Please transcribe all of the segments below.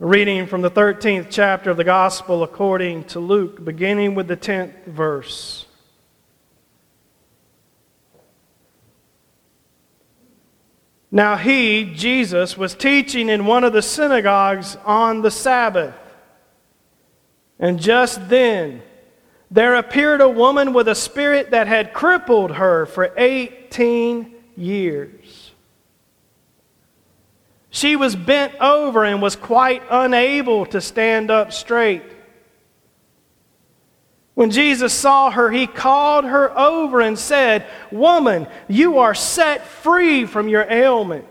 Reading from the 13th chapter of the Gospel according to Luke, beginning with the 10th verse. Now he, Jesus, was teaching in one of the synagogues on the Sabbath. And just then there appeared a woman with a spirit that had crippled her for 18 years. She was bent over and was quite unable to stand up straight. When Jesus saw her, he called her over and said, "Woman, you are set free from your ailment."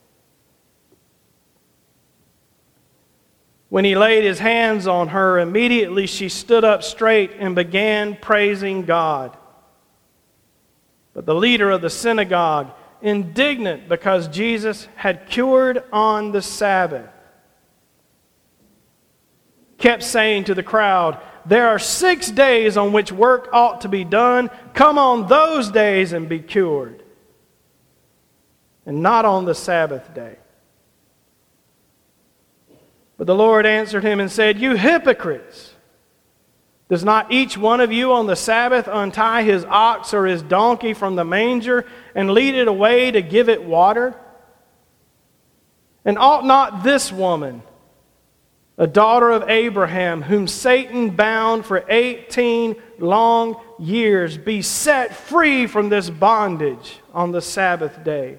When he laid his hands on her, immediately she stood up straight and began praising God. But the leader of the synagogue, indignant because Jesus had cured on the Sabbath, kept saying to the crowd, "There are 6 days on which work ought to be done. Come on those days and be cured, and not on the Sabbath day." But the Lord answered him and said, "You hypocrites! Does not each one of you on the Sabbath untie his ox or his donkey from the manger and lead it away to give it water? And ought not this woman, a daughter of Abraham, whom Satan bound for 18 long years, be set free from this bondage on the Sabbath day?"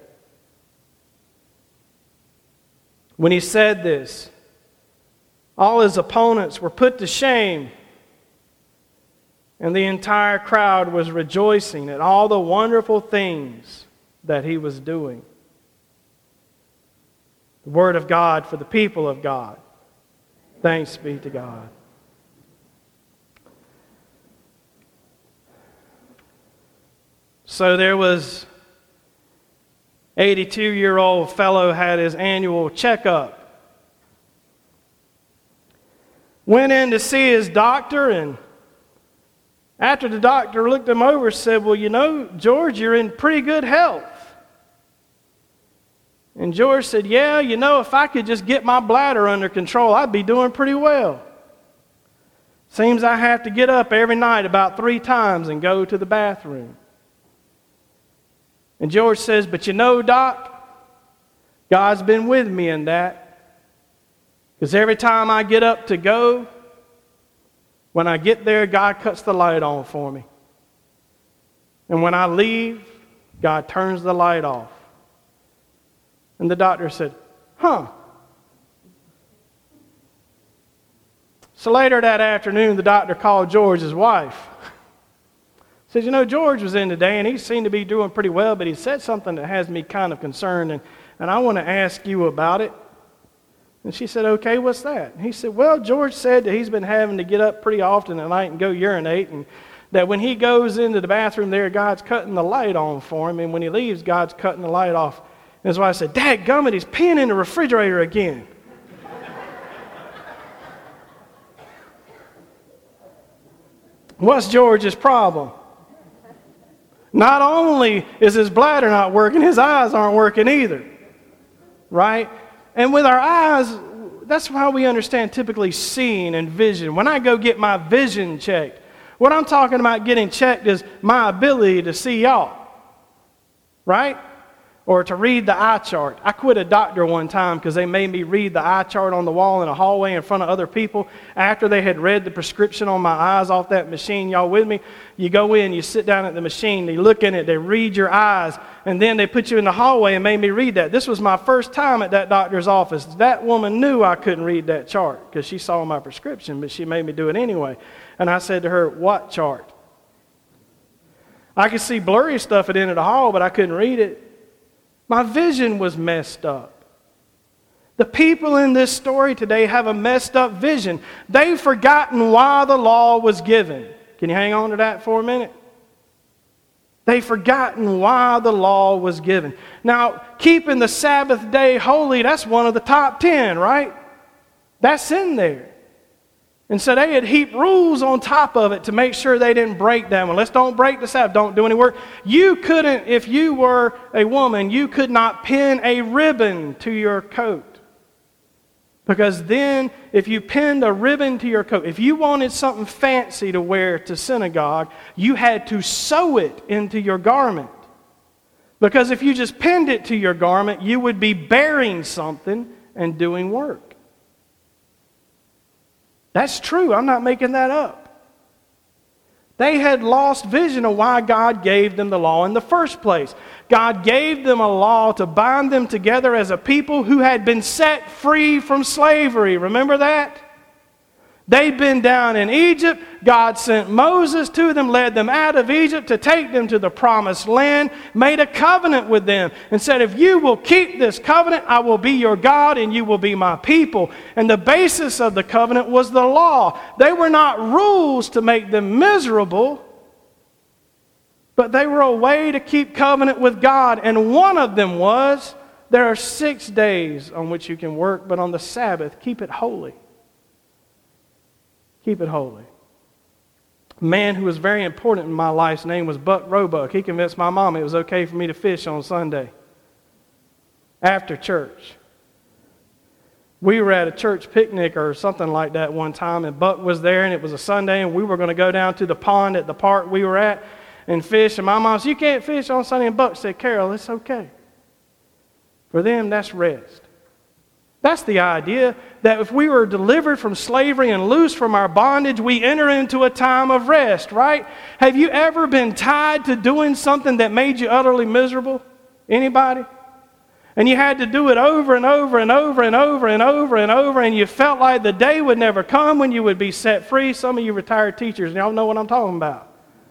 When he said this, all his opponents were put to shame, and the entire crowd was rejoicing at all the wonderful things that he was doing. The word of God for the people of God. Thanks be to God. So there was 82-year-old fellow had his annual checkup. Went in to see his doctor, and after the doctor looked him over, said, "Well, you know, George, you're in pretty good health." And George said, "Yeah, you know, if I could just get my bladder under control, I'd be doing pretty well. Seems I have to get up every night about 3 times and go to the bathroom." And George says, "But you know, Doc, God's been with me in that. Because every time I get up to go, when I get there, God cuts the light on for me. And when I leave, God turns the light off." And the doctor said, "Huh." So later that afternoon, the doctor called George's wife. Said, "You know, George was in today, and he seemed to be doing pretty well, but he said something that has me kind of concerned, and I want to ask you about it." And she said, "Okay, what's that?" And he said, "Well, George said that he's been having to get up pretty often at night and go urinate, and that when he goes into the bathroom there, God's cutting the light on for him, and when he leaves, God's cutting the light off." And his wife said, "Dadgummit, he's peeing in the refrigerator again." What's George's problem? Not only is his bladder not working, his eyes aren't working either, right? And with our eyes, that's how we understand typically seeing and vision. When I go get my vision checked, what I'm talking about getting checked is my ability to see y'all, right? Or to read the eye chart. I quit a doctor one time because they made me read the eye chart on the wall in a hallway in front of other people after they had read the prescription on my eyes off that machine. Y'all with me? You go in, you sit down at the machine, they look in it, they read your eyes, and then they put you in the hallway and made me read that. This was my first time at that doctor's office. That woman knew I couldn't read that chart because she saw my prescription, but she made me do it anyway. And I said to her, "What chart?" I could see blurry stuff at the end of the hall, but I couldn't read it. My vision was messed up. The people in this story today have a messed up vision. They've forgotten why the law was given. Can you hang on to that for a minute? They've forgotten why the law was given. Now, keeping the Sabbath day holy, that's one of the top 10, right? That's in there. And so they had heaped rules on top of it to make sure they didn't break that one. Let's don't break the Sabbath. Don't do any work. You couldn't, if you were a woman, you could not pin a ribbon to your coat. Because then, if you pinned a ribbon to your coat, if you wanted something fancy to wear to synagogue, you had to sew it into your garment. Because if you just pinned it to your garment, you would be bearing something and doing work. That's true. I'm not making that up. They had lost vision of why God gave them the law in the first place. God gave them a law to bind them together as a people who had been set free from slavery. Remember that? They'd been down in Egypt. God sent Moses to them, led them out of Egypt to take them to the promised land, made a covenant with them, and said, if you will keep this covenant, I will be your God and you will be my people. And the basis of the covenant was the law. They were not rules to make them miserable, but they were a way to keep covenant with God. And one of them was, there are 6 days on which you can work, but on the Sabbath, keep it holy. Keep it holy. A man who was very important in my life's name was Buck Roebuck. He convinced my mom it was okay for me to fish on Sunday after church. We were at a church picnic or something like that one time, and Buck was there, and it was a Sunday, and we were going to go down to the pond at the park we were at and fish. And my mom said, you can't fish on Sunday. And Buck said, Carol, it's okay. For them, that's rest. That's the idea, that if we were delivered from slavery and loose from our bondage, we enter into a time of rest, right? Have you ever been tied to doing something that made you utterly miserable? Anybody? And you had to do it over and over and over and over and over and over, and you felt like the day would never come when you would be set free. Some of you retired teachers, y'all know what I'm talking about.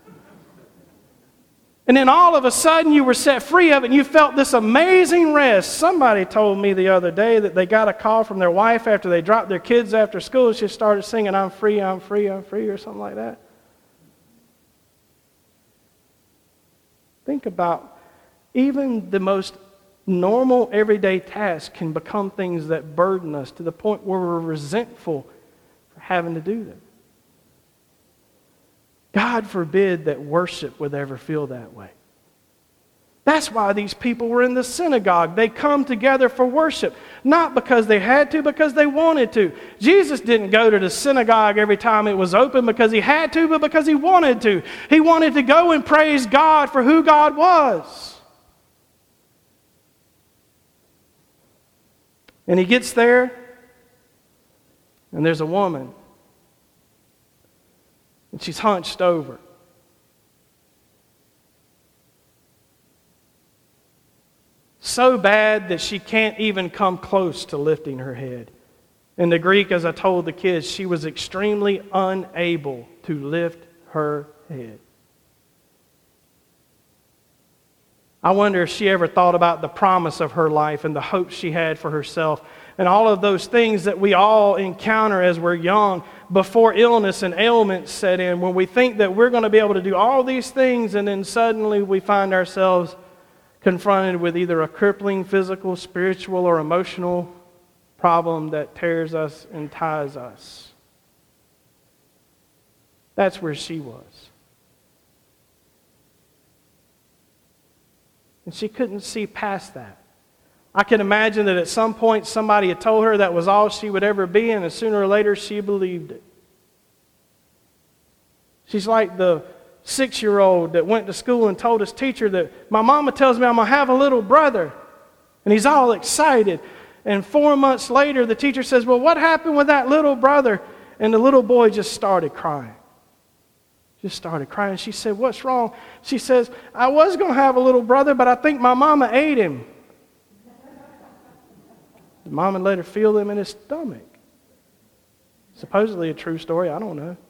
And then all of a sudden you were set free of it and you felt this amazing rest. Somebody told me the other day that they got a call from their wife after they dropped their kids after school, and she started singing, I'm free, I'm free, I'm free, or something like that. Think about even the most normal everyday tasks can become things that burden us to the point where we're resentful for having to do them. God forbid that worship would ever feel that way. That's why these people were in the synagogue. They come together for worship, not because they had to, because they wanted to. Jesus didn't go to the synagogue every time it was open because he had to, but because he wanted to. He wanted to go and praise God for who God was. And he gets there, and there's a woman. And she's hunched over. So bad that she can't even come close to lifting her head. In the Greek, as I told the kids, she was extremely unable to lift her head. I wonder if she ever thought about the promise of her life and the hope she had for herself and all of those things that we all encounter as we're young before illness and ailments set in, when we think that we're going to be able to do all these things, and then suddenly we find ourselves confronted with either a crippling physical, spiritual, or emotional problem that tears us and ties us. That's where she was. And she couldn't see past that. I can imagine that at some point somebody had told her that was all she would ever be, and sooner or later she believed it. She's like the 6-year-old that went to school and told his teacher that my mama tells me I'm going to have a little brother. And he's all excited. And 4 months later the teacher says, well, what happened with that little brother? And the little boy just started crying. Just started crying. She said, what's wrong? She says, I was going to have a little brother, but I think my mama ate him. The mama let her feel him in his stomach. Supposedly a true story, I don't know.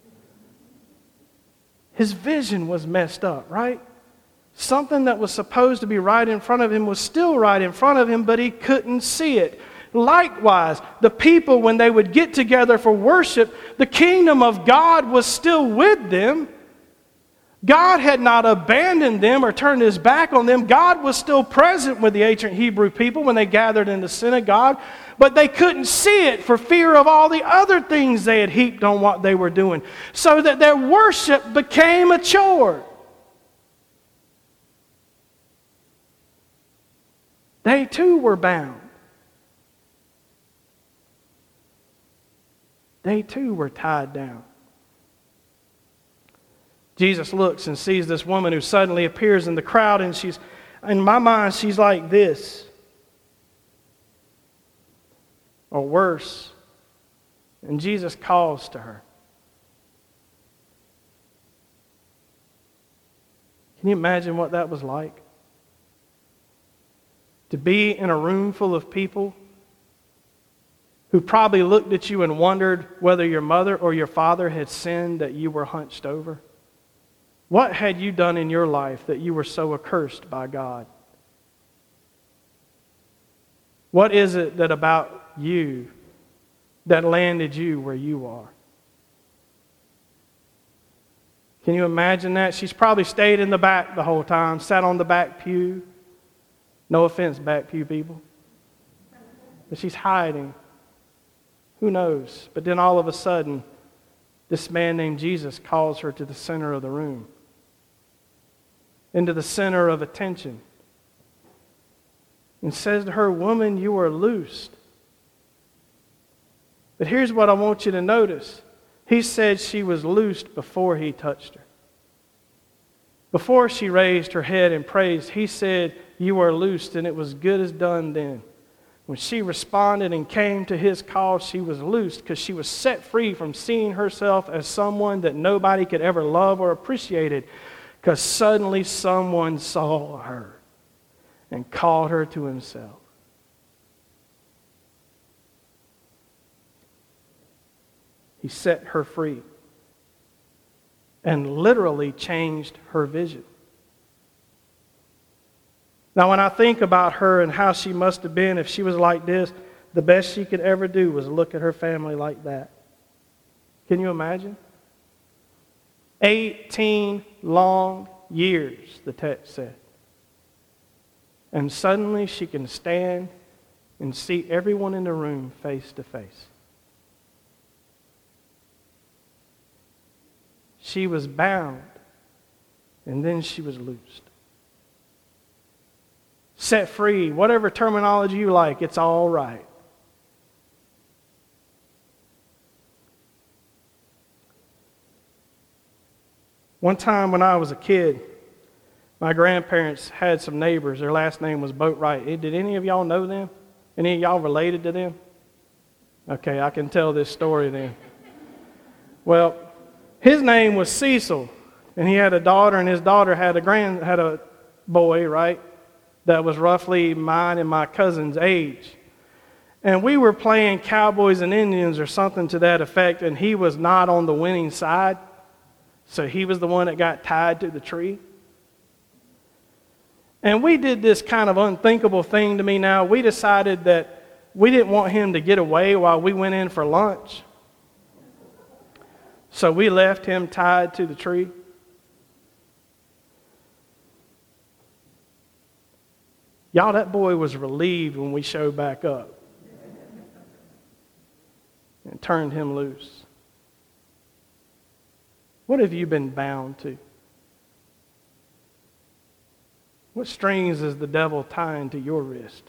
His vision was messed up, right? Something that was supposed to be right in front of him was still right in front of him, but he couldn't see it. Likewise, the people, when they would get together for worship, the kingdom of God was still with them. God had not abandoned them or turned his back on them. God was still present with the ancient Hebrew people when they gathered in the synagogue, but they couldn't see it for fear of all the other things they had heaped on what they were doing, so that their worship became a chore. They too were bound. They too were tied down. Jesus looks and sees this woman who suddenly appears in the crowd, and in my mind, she's like this. Or worse. And Jesus calls to her. Can you imagine what that was like? To be in a room full of people who probably looked at you and wondered whether your mother or your father had sinned that you were hunched over. What had you done in your life that you were so accursed by God? What is it that about you that landed you where you are? Can you imagine that? She's probably stayed in the back the whole time, sat on the back pew. No offense, back pew people. But she's hiding. Who knows? But then all of a sudden, this man named Jesus calls her to the center of the room, into the center of attention, and says to her, "Woman, you are loosed." But here's what I want you to notice. He said she was loosed before he touched her. Before she raised her head and praised, he said, "You are loosed," and it was good as done then. When she responded and came to his call, she was loosed because she was set free from seeing herself as someone that nobody could ever love or appreciate, because suddenly someone saw her and called her to himself. He set her free and literally changed her vision. Now, when I think about her and how she must have been if she was like this, the best she could ever do was look at her family like that. Can you imagine? 18 long years, the text said. And suddenly she can stand and see everyone in the room face to face. She was bound, and then she was loosed. Set free, whatever terminology you like, it's all right. One time when I was a kid, my grandparents had some neighbors. Their last name was Boatwright. Did any of y'all know them? Any of y'all related to them? Okay, I can tell this story then. Well, his name was Cecil, and he had a daughter, and his daughter had a boy, right? That was roughly mine and my cousin's age. And we were playing Cowboys and Indians or something to that effect, and he was not on the winning side. So he was the one that got tied to the tree. And we did this kind of unthinkable thing to me now. We decided that we didn't want him to get away while we went in for lunch. So we left him tied to the tree. Y'all, that boy was relieved when we showed back up and turned him loose. What have you been bound to? What strings is the devil tying to your wrist?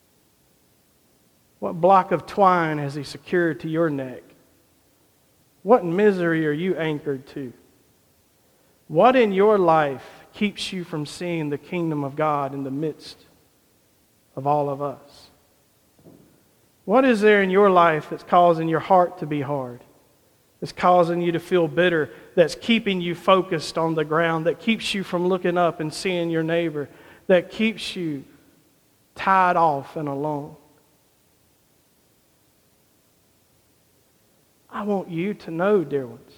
What block of twine has he secured to your neck? What misery are you anchored to? What in your life keeps you from seeing the kingdom of God in the midst of all of us? What is there in your life that's causing your heart to be hard? That's causing you to feel bitter, that's keeping you focused on the ground, that keeps you from looking up and seeing your neighbor, that keeps you tied off and alone? I want you to know, dear ones,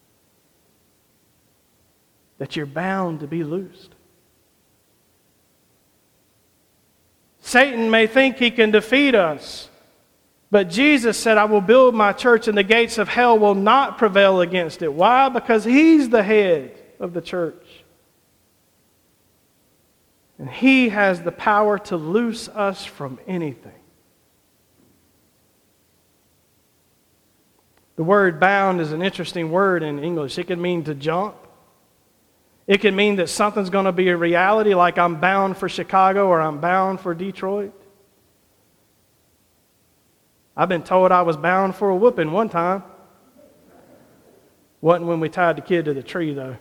that you're bound to be loosed. Satan may think he can defeat us, but Jesus said, "I will build my church and the gates of hell will not prevail against it." Why? Because he's the head of the church. And he has the power to loose us from anything. The word bound is an interesting word in English. It can mean to jump. It can mean that something's going to be a reality, like I'm bound for Chicago or I'm bound for Detroit. I've been told I was bound for a whooping one time. Wasn't when we tied the kid to the tree, though.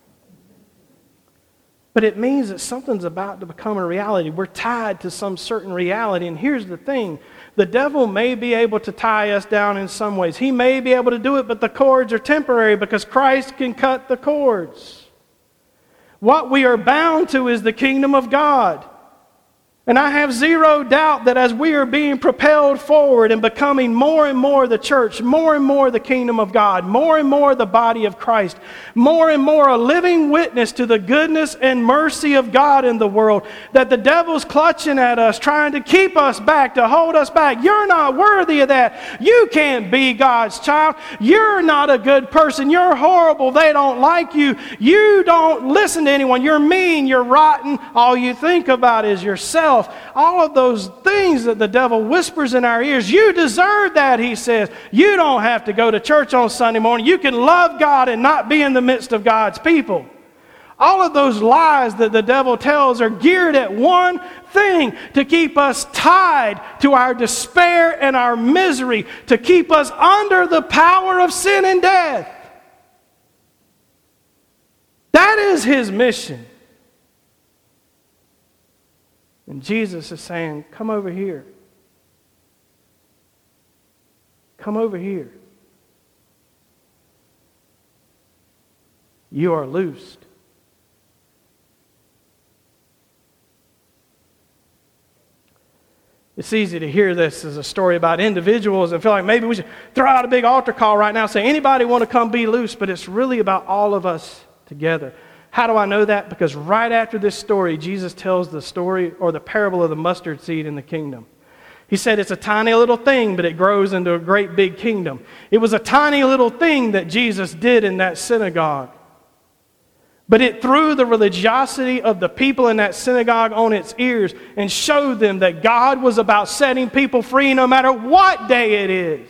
But it means that something's about to become a reality. We're tied to some certain reality. And here's the thing. The devil may be able to tie us down in some ways. He may be able to do it, but the cords are temporary because Christ can cut the cords. What we are bound to is the kingdom of God. And I have zero doubt that as we are being propelled forward and becoming more and more the church, more and more the kingdom of God, more and more the body of Christ, more and more a living witness to the goodness and mercy of God in the world, that the devil's clutching at us, trying to keep us back, to hold us back. You're not worthy of that. You can't be God's child. You're not a good person. You're horrible. They don't like you. You don't listen to anyone. You're mean. You're rotten. All you think about is yourself. All of those things that the devil whispers in our ears. You deserve that, he says. You don't have to go to church on Sunday morning. You can love God and not be in the midst of God's people. All of those lies that the devil tells are geared at one thing, to keep us tied to our despair and our misery, to keep us under the power of sin and death. That is his mission. And Jesus is saying, come over here. Come over here. You are loosed. It's easy to hear this as a story about individuals and feel like maybe we should throw out a big altar call right now, say, anybody want to come be loose? But it's really about all of us together. How do I know that? Because right after this story, Jesus tells the story or the parable of the mustard seed in the kingdom. He said it's a tiny little thing, but it grows into a great big kingdom. It was a tiny little thing that Jesus did in that synagogue. But it threw the religiosity of the people in that synagogue on its ears and showed them that God was about setting people free no matter what day it is.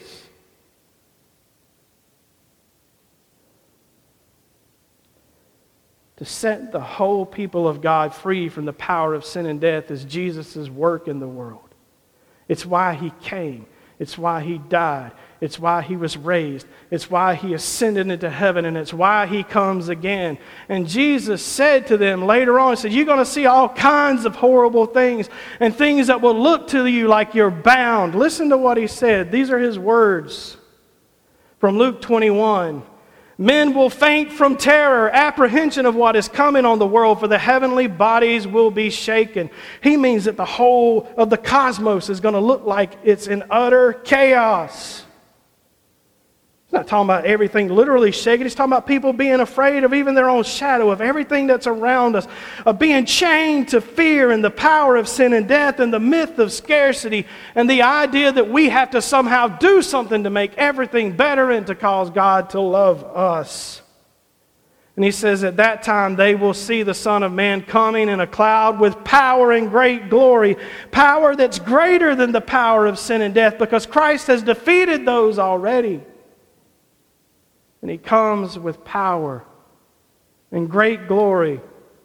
To set the whole people of God free from the power of sin and death is Jesus' work in the world. It's why he came. It's why he died. It's why he was raised. It's why he ascended into heaven, and it's why he comes again. And Jesus said to them later on, he said, you're going to see all kinds of horrible things and things that will look to you like you're bound. Listen to what he said. These are his words from Luke 21. Men will faint from terror, apprehension of what is coming on the world, for the heavenly bodies will be shaken. He means that the whole of the cosmos is going to look like it's in utter chaos. He's not talking about everything literally shaking. He's talking about people being afraid of even their own shadow, of everything that's around us, of being chained to fear and the power of sin and death and the myth of scarcity and the idea that we have to somehow do something to make everything better and to cause God to love us. And he says at that time they will see the Son of Man coming in a cloud with power and great glory, power that's greater than the power of sin and death because Christ has defeated those already. And he comes with power and great glory.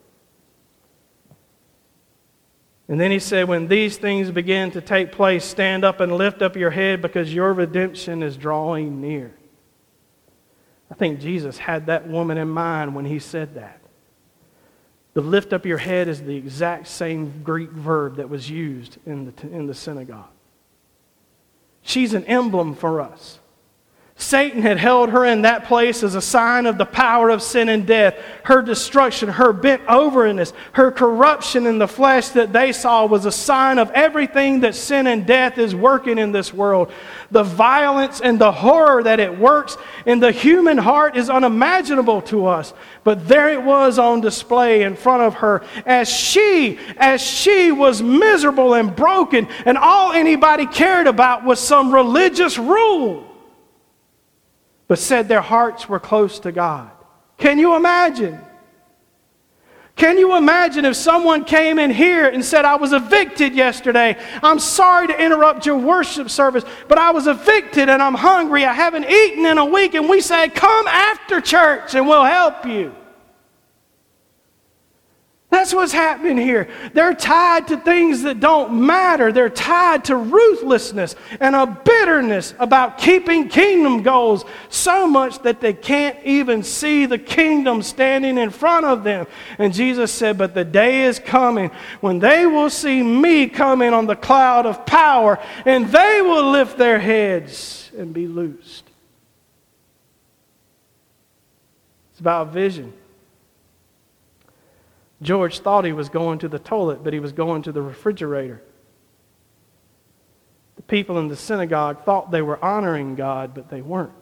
And then he said, when these things begin to take place, stand up and lift up your head because your redemption is drawing near. I think Jesus had that woman in mind when he said that. The lift up your head is the exact same Greek verb that was used in the synagogue. She's an emblem for us. Satan had held her in that place as a sign of the power of sin and death, her destruction, her bent overness, her corruption in the flesh that they saw was a sign of everything that sin and death is working in this world. The violence and the horror that it works in the human heart is unimaginable to us. But there it was on display in front of her as she was miserable and broken, and all anybody cared about was some religious rule, but said their hearts were close to God. Can you imagine? Can you imagine if someone came in here and said, I was evicted yesterday. I'm sorry to interrupt your worship service, but I was evicted and I'm hungry. I haven't eaten in a week. And we said, come after church and we'll help you. That's That's what's happening here. They're tied to things that don't matter. They're tied to ruthlessness and a bitterness about keeping kingdom goals so much that they can't even see the kingdom standing in front of them. And Jesus said, but the day is coming when they will see me coming on the cloud of power, and they will lift their heads and be loosed. It's about vision. George thought he was going to the toilet, but he was going to the refrigerator. The people in the synagogue thought they were honoring God, but they weren't.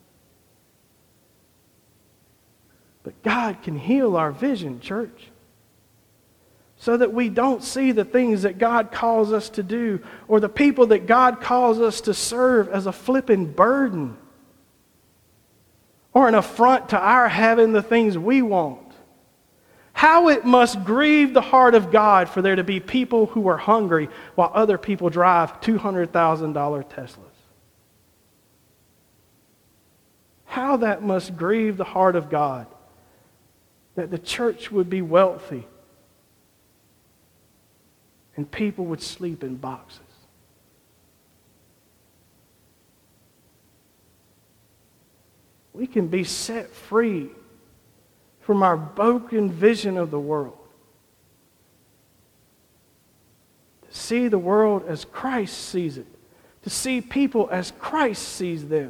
But God can heal our vision, church, so that we don't see the things that God calls us to do or the people that God calls us to serve as a flipping burden or an affront to our having the things we want. How it must grieve the heart of God for there to be people who are hungry while other people drive $200,000 Teslas. How that must grieve the heart of God that the church would be wealthy and people would sleep in boxes. We can be set free from our broken vision of the world. To see the world as Christ sees it. To see people as Christ sees them.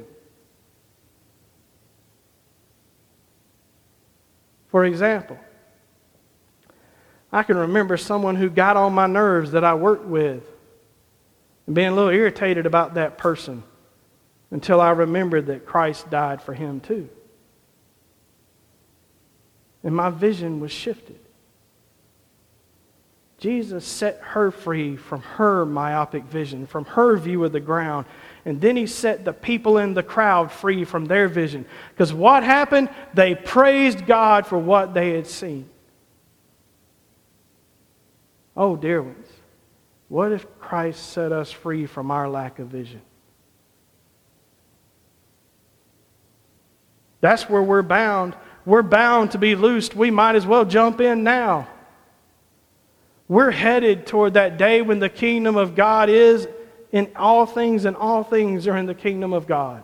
For example, I can remember someone who got on my nerves that I worked with and being a little irritated about that person until I remembered that Christ died for him too. And my vision was shifted. Jesus set her free from her myopic vision, from her view of the ground. And then he set the people in the crowd free from their vision. Because what happened? They praised God for what they had seen. Oh, dear ones, what if Christ set us free from our lack of vision? That's where we're bound. We're bound to be loosed. We might as well jump in now. We're headed toward that day when the kingdom of God is in all things, and all things are in the kingdom of God.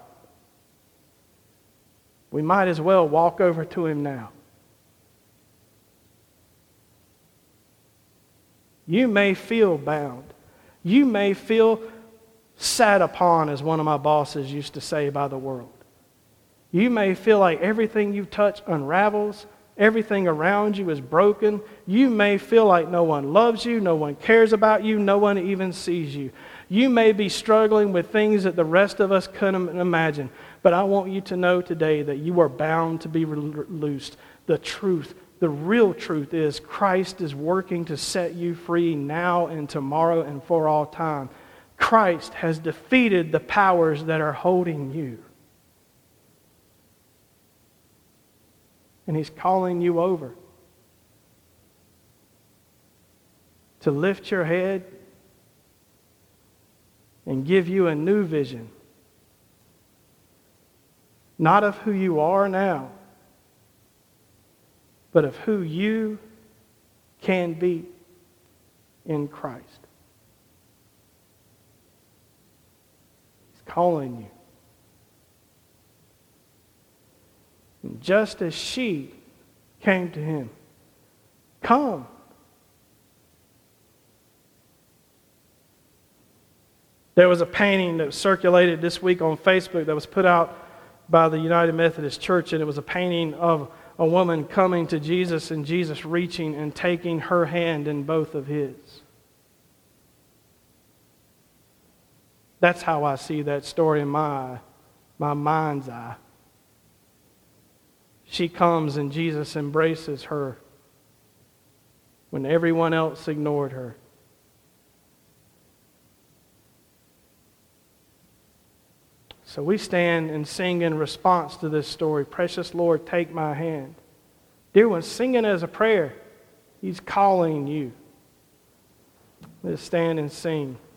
We might as well walk over to him now. You may feel bound. You may feel sat upon, as one of my bosses used to say, by the world. You may feel like everything you touch unravels. Everything around you is broken. You may feel like no one loves you, no one cares about you, no one even sees you. You may be struggling with things that the rest of us couldn't imagine. But I want you to know today that you are bound to be loosed. The truth, the real truth is Christ is working to set you free now and tomorrow and for all time. Christ has defeated the powers that are holding you. And he's calling you over to lift your head and give you a new vision. Not of who you are now, but of who you can be in Christ. He's calling you. And just as she came to him, come. There was a painting that circulated this week on Facebook that was put out by the United Methodist Church, and it was a painting of a woman coming to Jesus and Jesus reaching and taking her hand in both of his. That's how I see that story in my mind's eye. She comes and Jesus embraces her when everyone else ignored her. So we stand and sing in response to this story. Precious Lord, take my hand. Dear ones, singing as a prayer. He's calling you. Let's stand and sing.